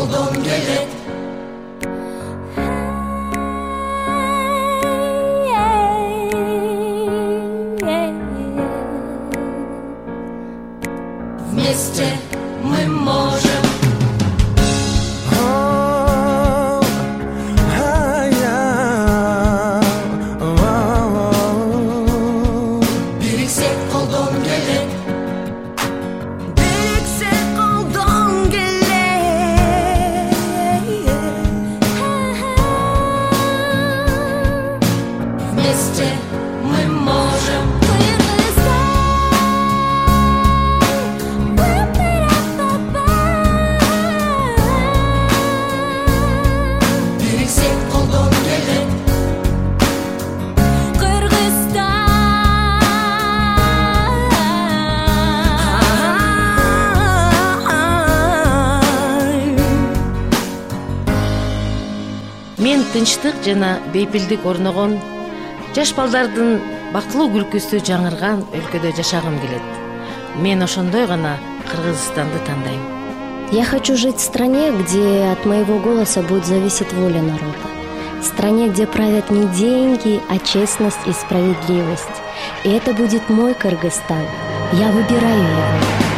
колдон келет. Вместе мы можем. Birikсек колдон келет. Birikсек колдон келет. Вместе мы можем. Birikсек колдон келет. Мен тынчтык жана бейпилдик орногон, жаш балдардын бактылуу күлкүсү жаңырган өлкөдө жашагым келет. Мен ошондой гана Кыргызстанды тандайм. Я хочу жить в стране, где от моего голоса будет зависеть воля народа. В стране, где правят не деньги, а честность и справедливость. И это будет мой Кыргызстан. Я выбираю его.